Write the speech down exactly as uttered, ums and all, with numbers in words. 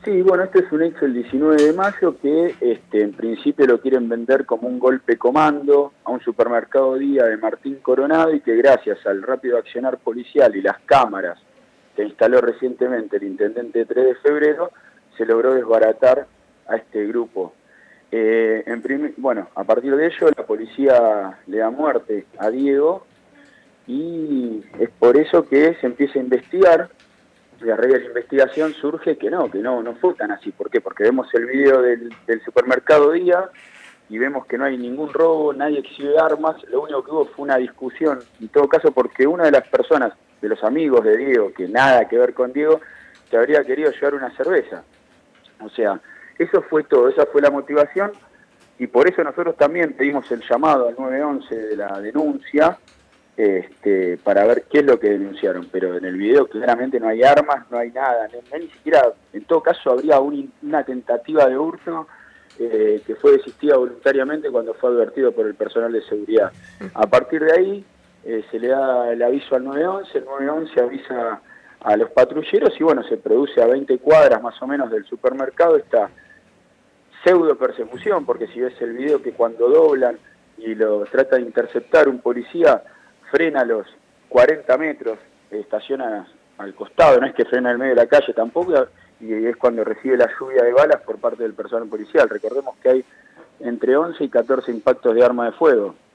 Sí, bueno, este es un hecho el diecinueve de mayo que este, en principio lo quieren vender como un golpe comando a un supermercado Día de Martín Coronado y que gracias al rápido accionar policial y las cámaras que instaló recientemente el intendente tres de febrero, se logró desbaratar a este grupo. Eh, en prim bueno, a partir de ello la policía le da muerte a Diego y es por eso que se empieza a investigar. Y a raíz de la investigación surge que no, que no, no fue tan así. ¿Por qué? Porque vemos el video del, del supermercado Día y vemos que no hay ningún robo, nadie exhibe armas, lo único que hubo fue una discusión, en todo caso porque una de las personas, de los amigos de Diego, que nada que ver con Diego, se habría querido llevar una cerveza. O sea, eso fue todo, esa fue la motivación y por eso nosotros también pedimos el llamado al nueve once de la denuncia, Este, para ver qué es lo que denunciaron, pero en el video claramente no hay armas, no hay nada, no, no, ni siquiera, en todo caso habría un, una tentativa de hurto eh, que fue desistida voluntariamente cuando fue advertido por el personal de seguridad. A partir de ahí eh, se le da el aviso al nueve once, el nueve once avisa a los patrulleros y bueno, se produce a veinte cuadras más o menos del supermercado esta pseudo persecución, porque si ves el video que cuando doblan y lo trata de interceptar un policía, frena a los cuarenta metros, estaciona al costado, no es que frena en el medio de la calle tampoco, y es cuando recibe la lluvia de balas por parte del personal policial. Recordemos que hay entre once y catorce impactos de arma de fuego.